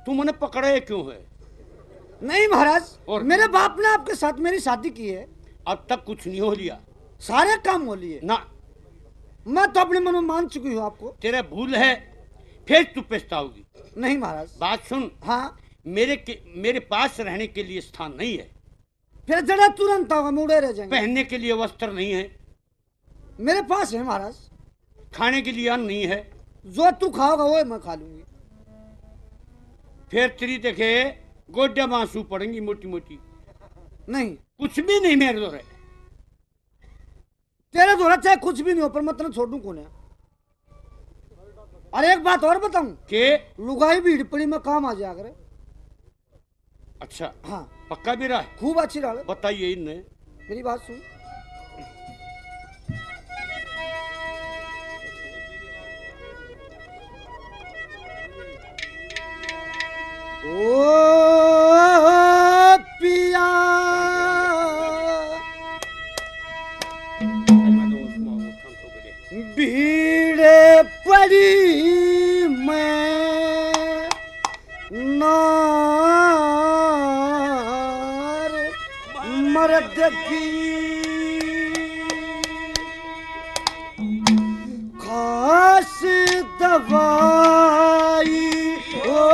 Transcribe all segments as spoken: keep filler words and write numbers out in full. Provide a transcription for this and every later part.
तू मैंने पकड़े क्यों है? नहीं महाराज, और मेरे बाप ने आपके साथ मेरी शादी की है। अब तक कुछ नहीं हो लिया? सारे काम हो लिए ना। मैं तो अपने मन में मान चुकी हूँ आपको। तेरा भूल है, फिर तू पछताओगी। नहीं महाराज। बात सुन। हाँ। मेरे के मेरे पास रहने के लिए स्थान नहीं है। फिर जरा तुरंत आओ, हम उड़े रह जाएंगे। पहनने के लिए वस्त्र नहीं है। मेरे पास है महाराज। खाने के लिए अन्न नहीं है। जो तू खाओगा वो मैं खा लूंगी। फिर तेरी देखे गोड्या बांसू पड़ेंगी मोटी मोटी। नहीं, कुछ भी नहीं मेरे दो। तेरे द्वारा चाहे कुछ भी नहीं हो, पर मैं तेने छोड़ू कौन है। और एक बात और बताऊं के लुगाई भीड़ पड़ी में काम आ जाया करे। अच्छा हाँ, पक्का भी रहा है? खूब अच्छी रहा। बताइए इनने। मेरी बात सुन। ओ पिया भीड़े पड़ी मैं नार मर्द की खास दवाई ओ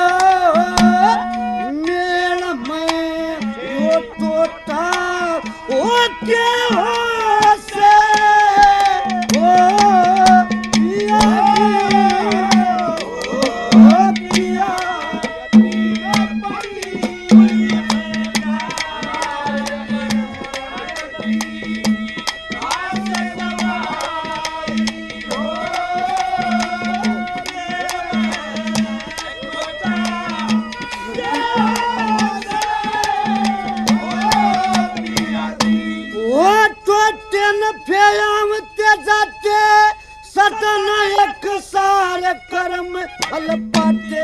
मेल में यो तोता ओ क्या हो से ओ पिया ओ पिया फेयाम ते जाते सदन एक सार कर्म फल पाते।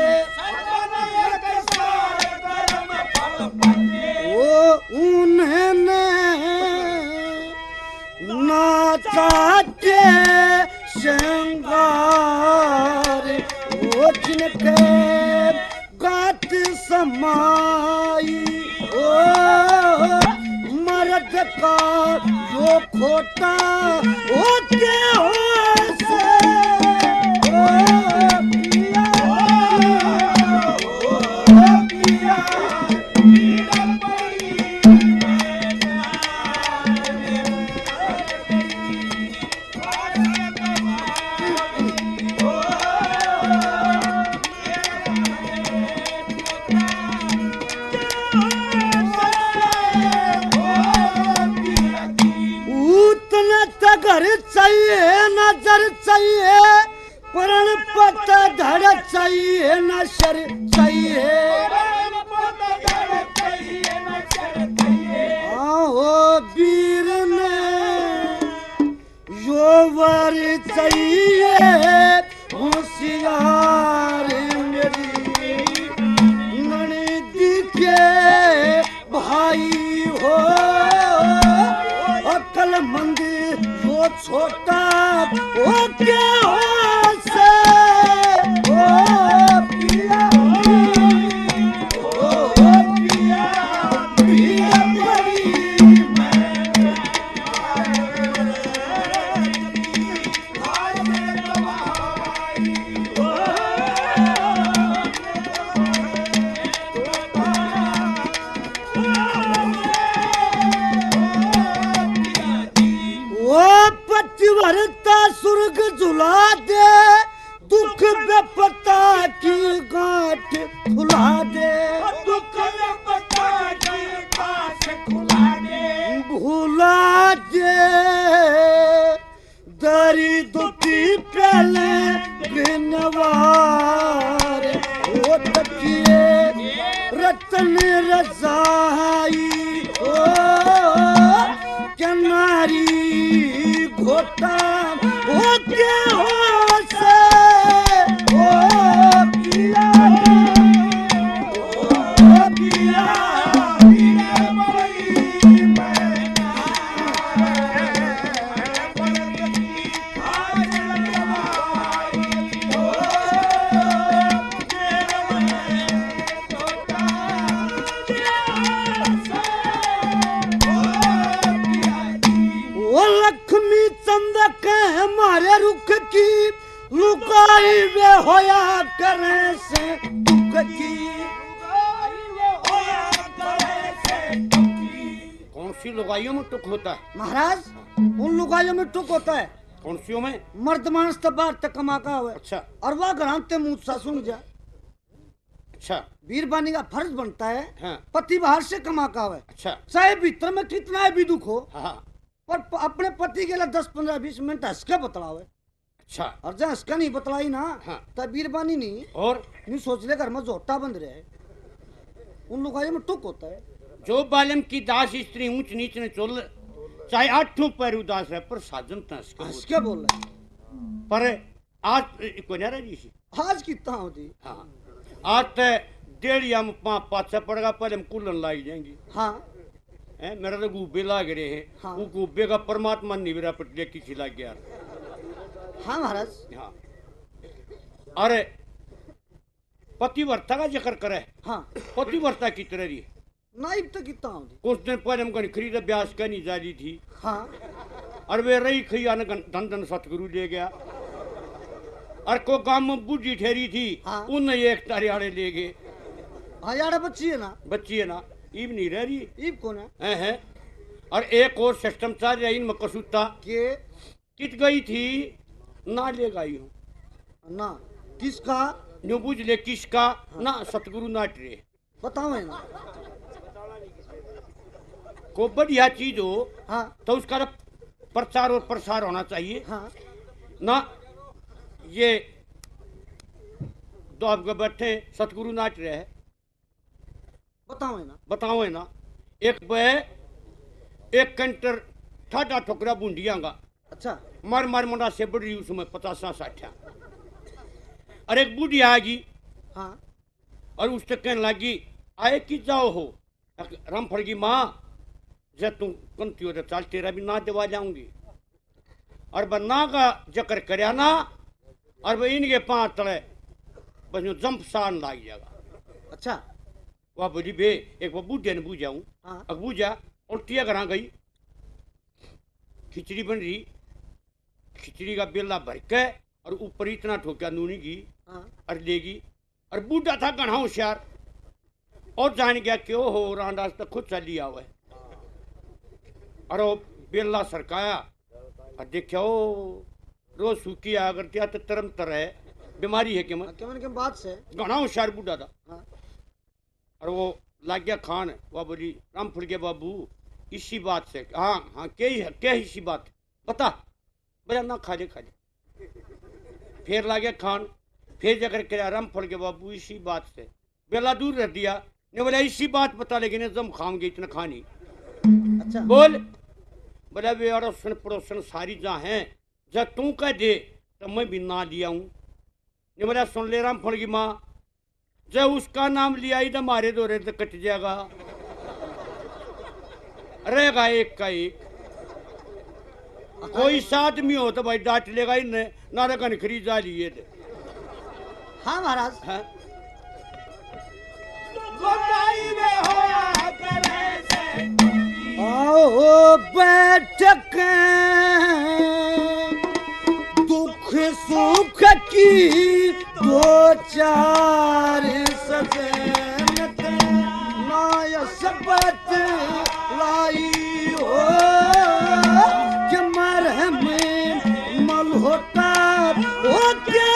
वो उन्हें ना चाहते श्रृंगार वो जिनके गात समाई ओ मर्द का जो खोटा वो क्या हो से ओ पिया ओ पिया घर चाहिए नजर चाहिए प्रण पता धड़ चाहिए न शर चाहिए। आओ वीर ने यो वर चाहिए होशियार मेरी ननदी के भाई हो अक्लमंद वो छोटा वो क्या हो से ओ पिया ओ पिया पिया बड़ी मैं पतिव्रता सुर्ग झुला दे दुख बेपता की गांठ खुला दे दुख बेपता की गांठ खुला दे भुला दे दरी दुखी पहले गिनवार ओ तकिए रतन रजाई ओ क्या नारी घोटा वो क्या हो से ओ पिया ओ पिया पिया बड़ी मैं रुख की लुकाई वे होया करे से दुख की। कौन सी लुगाइयों में टुक होता है महाराज? उन लुगाइयों में टुक होता है। कौन सी में? मर्द मानस तबार तक कमा का हुआ। अच्छा और वह घराते मुंह सा सुन जा। अच्छा वीरबानी का फर्ज बनता है हाँ। पति बाहर से कमा का हुआ। अच्छा चाहे भीतर में कितना भी दुख हो हाँ पर प- अपने पति के लिए दस पंद्रह बीस मिनट हंस के बतलावे। अच्छा और जब हंस के नहीं बतलाई ना हाँ। तब वीरबानी नहीं और नहीं सोच ले घर में जोटा बंद रहे। उन लुगाइयों में टुक होता है। जो बालम की दास स्त्री ऊंच नीच ने चोल चाहे आठों पैर उदास है पर साजन तंस के हंस बोल। के बोल रहे। पर आज को नहीं रही सी आज कितना होती। हाँ आज तो डेढ़ या पाँच पाँच पड़ेगा पहले हम कुलन लाई जाएंगी। हाँ है मेरा तो गुब्बे लाग रहे हैं हाँ। वो गुब्बे का परमात्मा निवरा पटले किसी लाग गया। हाँ महाराज। हाँ अरे पतिवर्ता का जिक्र करे। हाँ पतिवर्ता की तरह रही नाइब तो कितना होती। कुछ दिन पहले हम कहीं खरीदा ब्यास का नहीं जारी थी। हाँ और वे रही खई आने धन धन सतगुरु ले गया। और को गांव में बूढ़ी ठहरी थी हाँ। उन एक तारियाड़े ले गए। हाँ यार बच्ची है ना। बच्ची है ना ईब नहीं रह रही ईब कौन है? है, है। और एक और सिस्टम चल रहा इन मकसूता के कित गई थी ना ले गई हूँ ना किसका न्यू बुझ ले किसका हाँ। ना सतगुरु नाट रहे बताओ है ना। को बढ़िया चीज हो हाँ तो उसका प्रचार और प्रसार होना चाहिए। हाँ ना ये दो आपके बैठे सतगुरु नाट रहे बताओ है ना। बताओ है ना। एक बे एक कंटर ठाडा ठोकरा बूंदिया का अच्छा मार मार मुंडा से बढ़ रही उसमें पचासा साठा। और एक बूढ़ी आ गई हाँ और उससे कहने लगी आए कि जाओ हो रामफल की माँ जब तुम कंती हो चाल तेरा भी ना दिवा जाऊंगी। और बन्ना का जकर करया ना और वह इनके पांच तले बस यूं जंप सान लाग जाएगा। अच्छा वह बोली बे एक वो बूढ़े ने बूझाऊं हाँ अब बूझा उल्टिया करा गई। खिचड़ी बन रही खिचड़ी का बेला भर के और ऊपर इतना ठोक्या नूनी की हाँ और लेगी। और बूढ़ा था घना होशियार और जान गया क्यों हो रांडास तक खुद चली आवे। और वो बेला सरकाया और देखा ओ रोज सूखी आ करती तो तरम तर है बीमारी है कि मैं क्या मैंने क्या बात से। घना होशियार बूढ़ा था। हाँ और वो लाग गया खान वह बोली रामफल के बाबू इसी बात से हाँ हाँ क्या ही है क्या इसी बात बता बोला ना खा ले खा ले। फिर लागे खान फिर जाकर कह रामफल के बाबू इसी बात से बेला दूर रख दिया ने बोला इसी बात बता लेकिन जम खाऊंगे इतना खानी। अच्छा बोल बोला वे अड़ोसन पड़ोसन सारी जहाँ हैं जब तू कह दे तो मैं भी ना लिया हूँ। ने बोला सुन ले रामफल की माँ जब उसका नाम लिया ही तो मारे दो रे तो कट जाएगा रहेगा एक का एक। कोई साथ में हो तो भाई डांट लेगा ही नहीं ना रखन खरीदा लिए थे। हाँ महाराज। हाँ? आओ बैठक दुख सुख की दो चार सजनत नाय सबत लाई हो कि मरहम मल होता हो के